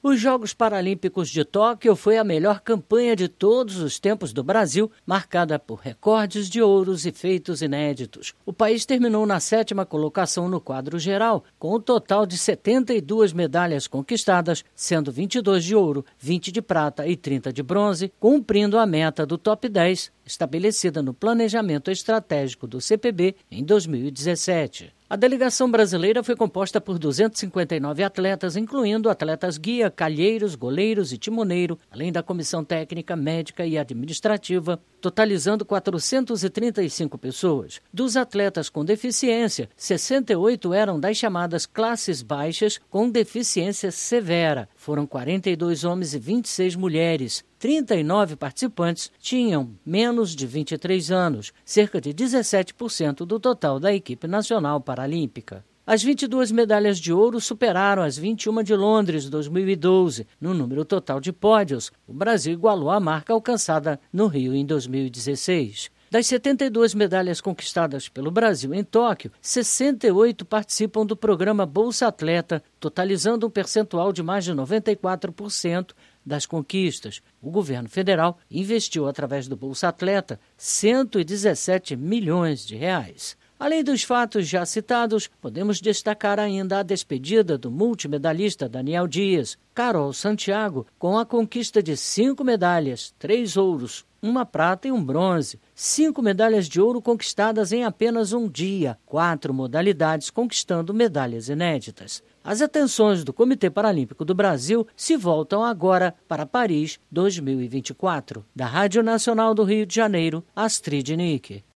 Os Jogos Paralímpicos de Tóquio foi a melhor campanha de todos os tempos do Brasil, marcada por recordes de ouros e feitos inéditos. O país terminou na 7ª colocação no quadro geral, com um total de 72 medalhas conquistadas, sendo 22 de ouro, 20 de prata e 30 de bronze, cumprindo a meta do top 10, estabelecida no planejamento estratégico do CPB em 2017. A delegação brasileira foi composta por 259 atletas, incluindo atletas guia, calheiros, goleiros e timoneiro, além da comissão técnica, médica e administrativa, totalizando 435 pessoas. Dos atletas com deficiência, 68 eram das chamadas classes baixas com deficiência severa. Foram 42 homens e 26 mulheres. 39 participantes tinham menos de 23 anos, cerca de 17% do total da equipe nacional paralímpica. As 22 medalhas de ouro superaram as 21 de Londres 2012. No número total de pódios, o Brasil igualou a marca alcançada no Rio em 2016. Das 72 medalhas conquistadas pelo Brasil em Tóquio, 68 participam do programa Bolsa Atleta, totalizando um percentual de mais de 94% das conquistas. O governo federal investiu, através do Bolsa Atleta, 117 milhões de reais. Além dos fatos já citados, podemos destacar ainda a despedida do multimedalista Daniel Dias, Carol Santiago, com a conquista de 5 medalhas, 3 ouros, 1 prata e 1 bronze. 5 medalhas de ouro conquistadas em apenas um dia, 4 modalidades conquistando medalhas inéditas. As atenções do Comitê Paralímpico do Brasil se voltam agora para Paris 2024. Da Rádio Nacional do Rio de Janeiro, Astrid Nick.